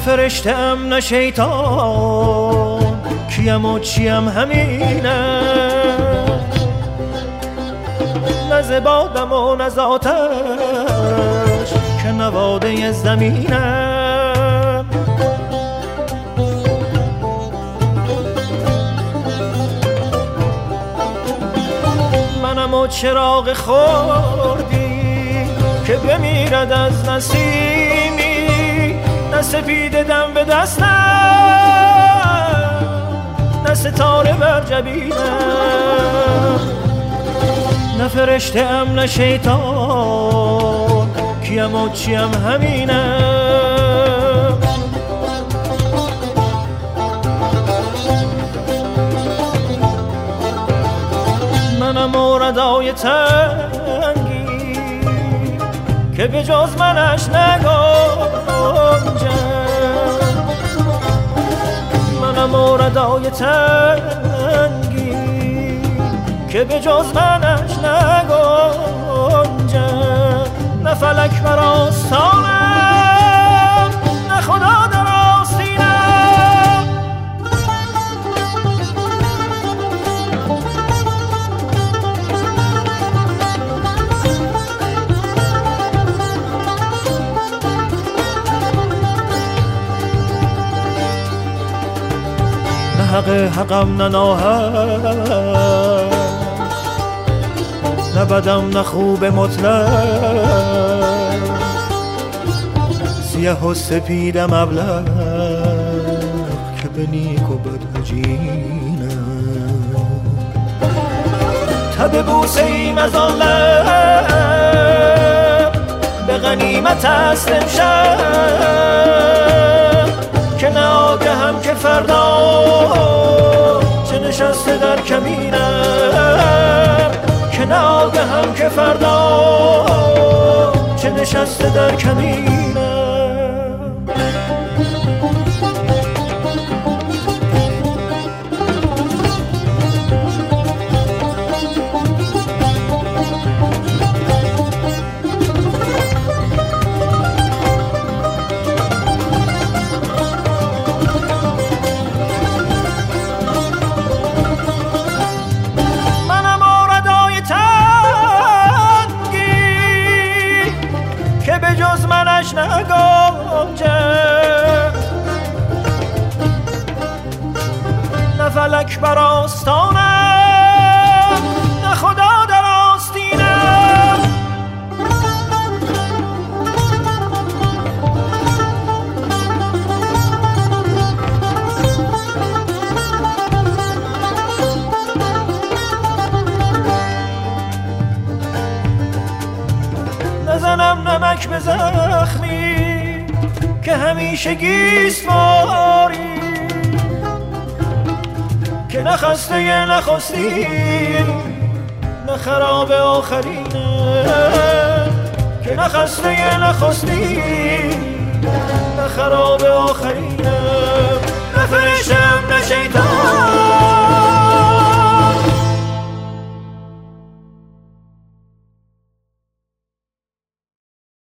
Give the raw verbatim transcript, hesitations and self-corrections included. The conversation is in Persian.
فرشتم نه شیطان، کیم و چیم همینه، نه ز بادم و نه ز آتش که نواده زمینم. منم و چراغ خوردی که بمیرد از نسیمی، نه سپید دم به دستم، نه ستاره بر جبینم، نه فرشته ام نه شیطان، کیم و چیم همینم. منم و ردای تنگی که به جز منش نگنجم، منم و ردای تنگی که به جز منش نگنجم، نه فلک بر آستانم، نه خدا در آستینم. نه حق حقم نه ناحق، نه بدم نه خوب مطلق، سیه و سپیدم ابلق که به نیک و بد عجینم. تب بوسه ایم از آن لب به غنیمت است امشب، که نه آگهم که فردا چه نشسته در کمینم، که نه آگهم که فردا چه نشسته در کمینم. نه فلک بر آستانم، نه خدا در آستینم. نزنم نمک به زخمی که همیشه گیسواری، که نخسته یه نخستی نه خراب آخرینه، که نخسته یه نخستی نه خراب آخرینه. نه فرشتم نه شیطان،